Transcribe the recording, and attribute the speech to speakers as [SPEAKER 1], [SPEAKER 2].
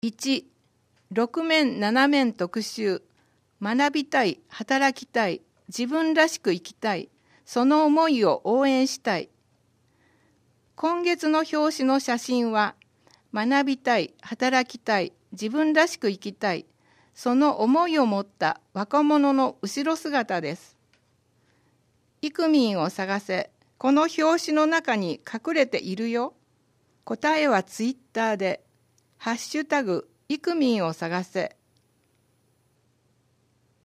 [SPEAKER 1] 1、6面7面特集。学びたい、働きたい、自分らしく生きたい、その思いを応援したい。今月の表紙の写真は、学びたい、働きたい、自分らしく生きたい、その思いを持った若者の後ろ姿です。イクミンを探せ、この表紙の中に隠れているよ。答えはツイッターで、ハッシュタグイクミンを探せ。